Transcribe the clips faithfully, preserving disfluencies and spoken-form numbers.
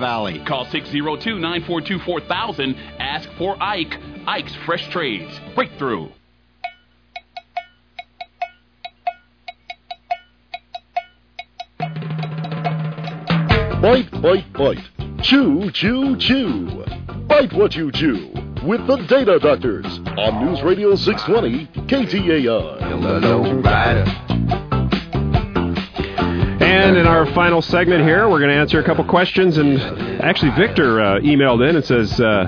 Valley. Call six oh two, nine four two, four thousand. Ask for Ike. Ike's Fresh Trades. Breakthrough. Bite, bite, bite. Chew, chew, chew. Bite what you chew with the Data Doctors on News Radio six twenty K T A I. And in our final segment here, we're going to answer a couple questions. And actually, Victor uh, emailed in and says, uh,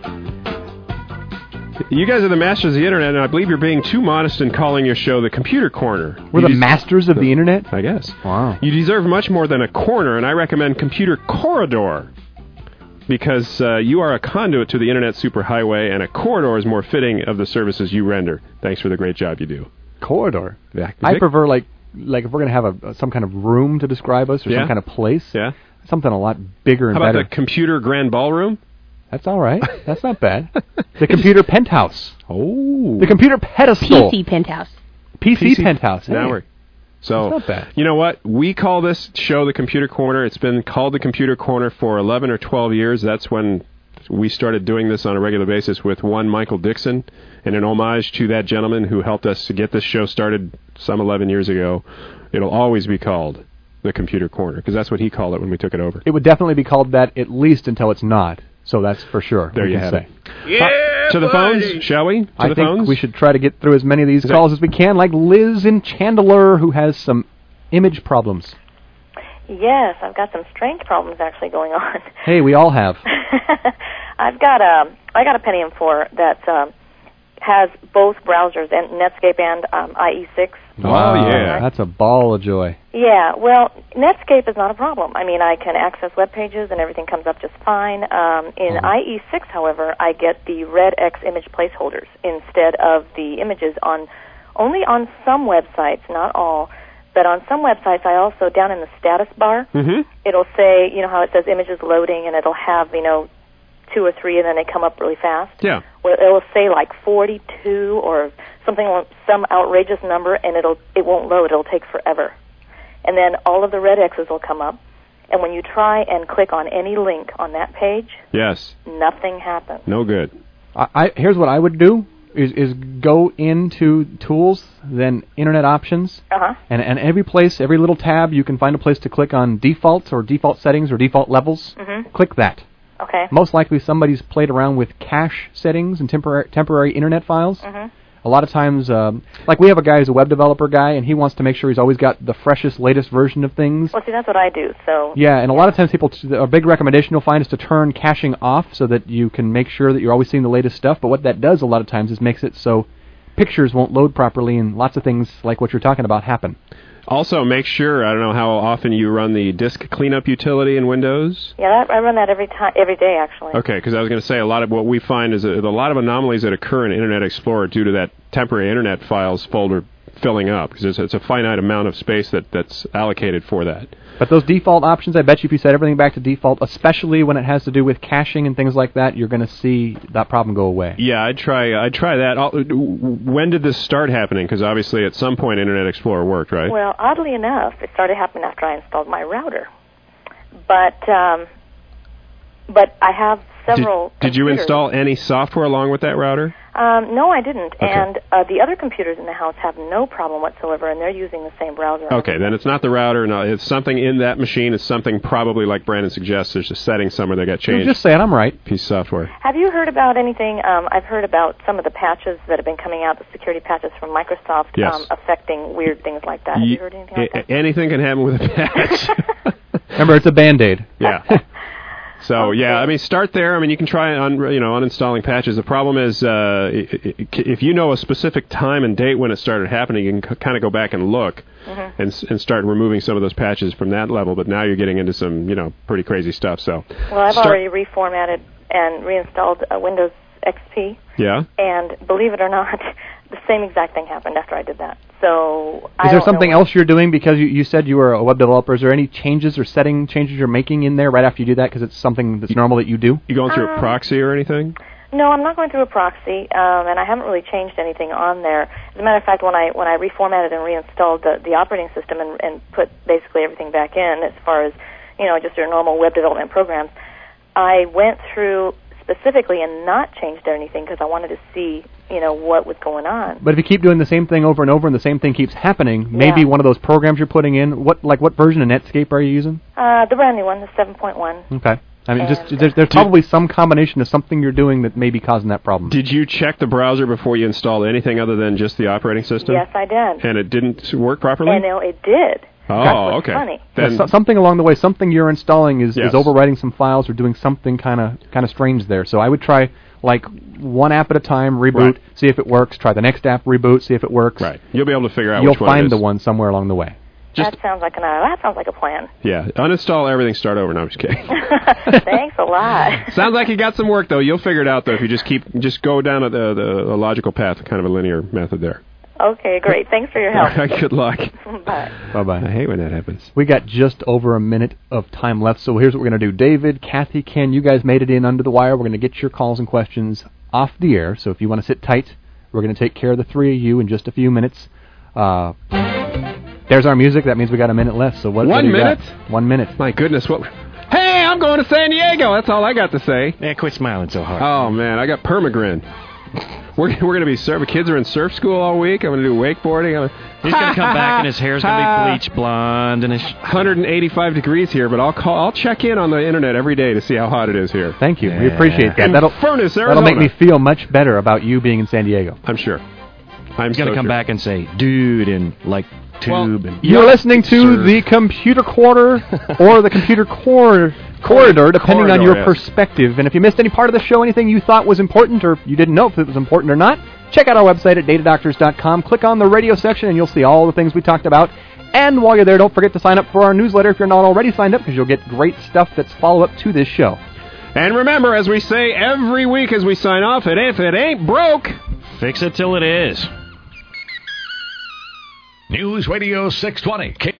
you guys are the masters of the Internet, and I believe you're being too modest in calling your show the Computer Corner. We're you the des- masters of the Internet? I guess. Wow. You deserve much more than a corner, and I recommend Computer Corridor, because uh, you are a conduit to the Internet superhighway, and a corridor is more fitting of the services you render. Thanks for the great job you do. Corridor? Vic- I prefer, like, like if we're going to have a some kind of room to describe us, or Yeah. some kind of place, Yeah. something a lot bigger and How about better. the Computer Grand Ballroom? That's all right. That's not bad. The Computer Penthouse. Oh. The Computer Pedestal. P C Penthouse. P C, P C Penthouse. Now Hey. we're... So, That's not bad. you know what? We call this show the Computer Corner. It's been called the Computer Corner for eleven or twelve years. That's when we started doing this on a regular basis with one Michael Dixon, and an homage to that gentleman who helped us to get this show started some eleven years ago. It'll always be called the Computer Corner, because that's what he called it when we took it over. It would definitely be called that at least until it's not. So that's for sure. There we you can have say. it. Yeah, to the phones, shall we? To I the think phones? we should try to get through as many of these Is calls that- as we can, like Liz in Chandler, who has some image problems. Yes, I've got some strange problems actually going on. Hey, we all have. I've got a I got a Pentium four that um, has both browsers, and Netscape and um, I E six. Oh, yeah. That's a ball of joy. Yeah, well, Netscape is not a problem. I mean, I can access web pages and everything comes up just fine. Um, in Mm-hmm. I E six, however, I get the Red X image placeholders instead of the images on only on some websites, not all. But on some websites, I also, down in the status bar, Mm-hmm. it'll say, you know, how it says images loading, and it'll have, you know, two or three, and then they come up really fast. Yeah. Well, it'll say like forty-two or something, some outrageous number, and it'll it won't load. It'll take forever. And then all of the red X's will come up, and when you try and click on any link on that page, Yes. nothing happens. No good. I, I here's what I would do: is is go into Tools, then Internet Options, Uh-huh. and and every place, every little tab, you can find a place to click on defaults or default settings or default levels. Mm-hmm. Click that. Okay. Most likely, somebody's played around with cache settings and temporary temporary internet files. Mm-hmm. A lot of times, um, like we have a guy who's a web developer guy, and he wants to make sure he's always got the freshest, latest version of things. Well, see, that's what I do. So Yeah, and a lot of times people, t- a big recommendation you'll find is to turn caching off so that you can make sure that you're always seeing the latest stuff. But what that does a lot of times is makes it so pictures won't load properly, and lots of things like what you're talking about happen. Also, make sure, I don't know how often you run the disk cleanup utility in Windows. yeah, that, I run that every time, every day actually. Okay, because I was going to say a lot of what we find is a, a lot of anomalies that occur in Internet Explorer due to that temporary Internet files folder filling up, because it's, it's a finite amount of space that, that's allocated for that. But those default options, I bet you if you set everything back to default, especially when it has to do with caching and things like that, you're going to see that problem go away. Yeah, I'd try. I'd try that. I'll, when did this start happening? Because obviously, at some point, Internet Explorer worked, right? Well, oddly enough, it started happening after I installed my router. But um, but I have several. Did, did you computers. install any software along with that router? Um, no, I didn't. Okay. And uh, the other computers in the house have no problem whatsoever, and they're using the same browser. Okay, then it's not the router. No, it's something in that machine. It's something probably like Brandon suggests. There's a setting somewhere that got You're changed. just saying I'm right. Piece of software. Have you heard about anything? Um, I've heard about some of the patches that have been coming out, the security patches from Microsoft, Yes. um, affecting weird things like that. Have you heard anything like that? A- anything can happen with a patch. Remember, it's a Band-Aid. Yeah. So yeah, I mean, start there. I mean, you can try un, you know uninstalling patches. The problem is, uh, if you know a specific time and date when it started happening, you can c- kind of go back and look Mm-hmm. and s- and start removing some of those patches from that level. But now you're getting into some you know pretty crazy stuff. So Well, I've start- already reformatted and reinstalled uh, Windows X P, yeah. and believe it or not, the same exact thing happened after I did that. So I Is there don't know something what- else you're doing because you, you said you were a web developer? Is there any changes or setting changes you're making in there right after you do that because it's something that's normal that you do? You going through a Um, proxy or anything? No, I'm not going through a proxy, um, and I haven't really changed anything on there. As a matter of fact, when I when I reformatted and reinstalled the, the operating system and, and put basically everything back in, as far as you know, just your normal web development programs. I went through specifically and not changed anything because I wanted to see, you know, what was going on. But if you keep doing the same thing over and over and the same thing keeps happening, maybe Yeah. one of those programs you're putting in, what like what version of Netscape are you using? Uh, the brand new one, the seven point one. Okay. I mean, And- just there's, there's probably some combination of something you're doing that may be causing that problem. Did you check the browser before you installed anything other than just the operating system? Yes, I did. And it didn't work properly? And no, it did. oh, That's what's okay. funny. Yeah, Then, so, something along the way, something you're installing is, Yes. is overwriting some files or doing something kind of kind of strange there. So I would try like one app at a time, reboot, Right. see if it works. Try the next app, reboot, see if it works. right. You'll be able to figure out You'll which one it find is. the one somewhere along the way. Just- that sounds like an uh, that sounds like a plan. Yeah. Uninstall everything, start over. No, I'm just kidding. Thanks a lot. Sounds like you got some work, though. You'll figure it out, though, if you just keep just go down a, the, the, a logical path, kind of a linear method there. Okay, great. Thanks for your All help. right, good luck. Bye. Bye-bye. I hate when that happens. We got just over a minute of time left, so here's what we're going to do. David, Kathy, Ken, you guys made it in under the wire. We're going to get your calls and questions off the air, so if you want to sit tight, we're going to take care of the three of you in just a few minutes. Uh, there's our music. That means we got a minute left. So what? what One do you got? minute? One minute. My goodness, what... Hey, I'm going to San Diego. That's all I got to say. Man, quit smiling so hard. Oh, man, I got permagrin. We're, we're going to be surf. Kids are in surf school all week. I'm going to do wakeboarding. I'm He's going to come back and his hair's going to be bleached blonde and his... one hundred eighty-five degrees here, but I'll call. I'll check in on the internet every day to see how hot it is here. Thank you. We Yeah. appreciate that. In That'll, Furnace, Arizona. that'll make me feel much better about you being in San Diego. I'm sure. I'm He's going so to come sure. back and say, dude, and like tube Well, and... You're listening to sir. the Computer Quarter or the Computer Cor- Corridor, depending on Corridor, your yes. perspective. And if you missed any part of the show, anything you thought was important, or you didn't know if it was important or not, check out our website at data doctors dot com. Click on the radio section, and you'll see all the things we talked about. And while you're there, don't forget to sign up for our newsletter if you're not already signed up, because you'll get great stuff that's follow-up to this show. And remember, as we say every week as we sign off, and if it ain't broke... Fix it till it is. News Radio six twenty.